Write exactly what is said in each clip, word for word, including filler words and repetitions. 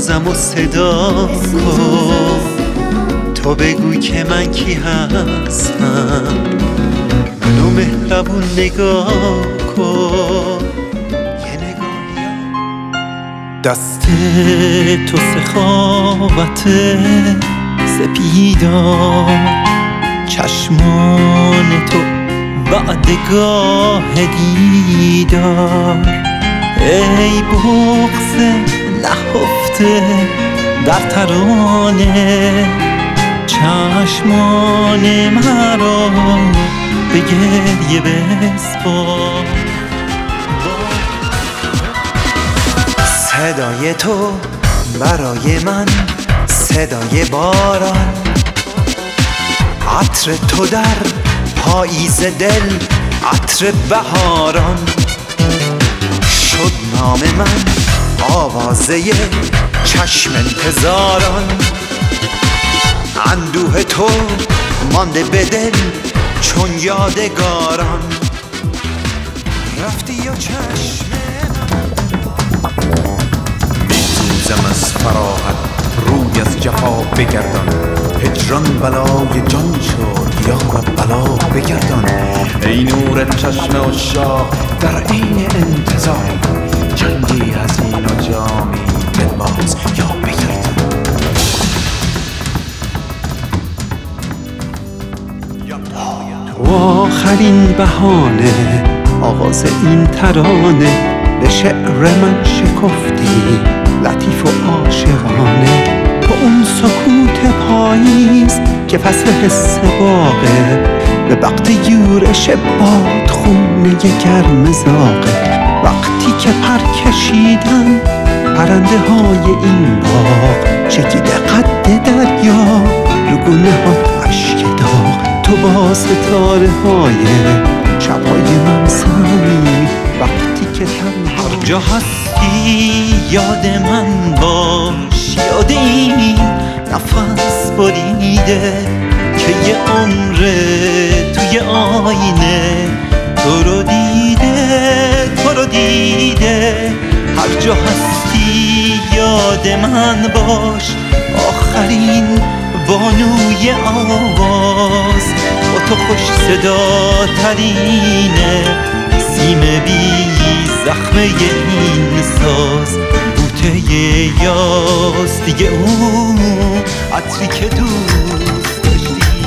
نازم و صدا کن، تو بگو که من کی هستم، منو مهربون نگاه کن. یه نگاهی دست تو سخاوت سپیدار، چشمان تو وعدگاه دیدار. ای بغض نهفته در ترانه، چشمان مرا به گریه بسپار. صدای تو برای من صدای باران، عطر تو در پاییز دل عطر بهاران. شد نام من آوازه چشم انتظاران، اندوه تو مانده به دل چون یادگاران. رفتی یا چشم بسوزم از فراغت روی از جفا بگردان، هجران بلای جان شد یا رب بلا بگردان. ای نور چشم عشاق در عین انتظار، جنگی حزین و جامی دلباز یا بگردان. تو آخرین بهانه، آغاز این ترانه، به شعر من شکفتی لطیف و عاشقانه. تو اون سکوت پاییز که فصل حس باغه، به وقت یورش باد خونه گرم زاغه. وقتی که پر کشیدن پرنده های این باغ، چکیده قد دریا رو گونه ها اشک داغ. تو با ستاره های شبای من صمیمی، وقتی که تنها هر جا هستی یاد من باش، یاد این نفس بریده که یه عمره توی آینه تو رو دیده، تو رو دیده. هر جا هستی یاد من باش، آخرین بانوی آواز با تو خوش صدا ترینه. سیم بی زخمه این ساز بوته یاس دیگه، اون عطری که دوست داشتی.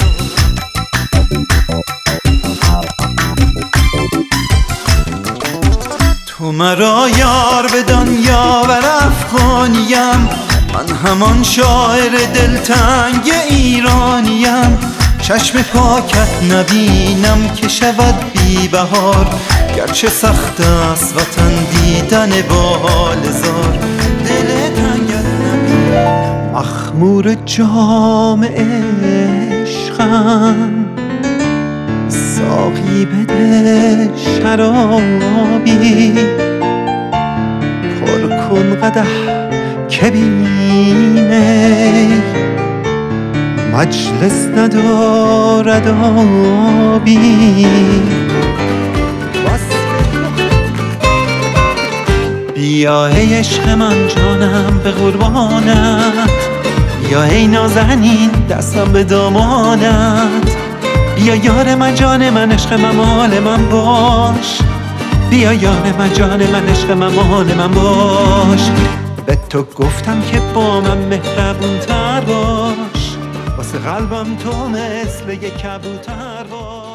تو مرا یار بدان یاور افغانیم، من همان شاعر دلتنگ ایرانیم. چشم پاکت نبینم که شود بی بهار، گرچه سخت است وطن دیدن با حال زار. دل تنگت نبینم مخمور جام عشقم، ساقی بده شرابی، پر کن قدح که بیمه مجلس ندارد آبی. بیا ای عشق من جانم به قربانت، بیا ای نازنین دستم به دامانت. بیا یار من جان من عشق من مال من باش، بیا یار من جان من عشق من مال من باش. به تو گفتم که با من مهربون تر باش، واسه قلبم تو مثل یک کبوتر باش.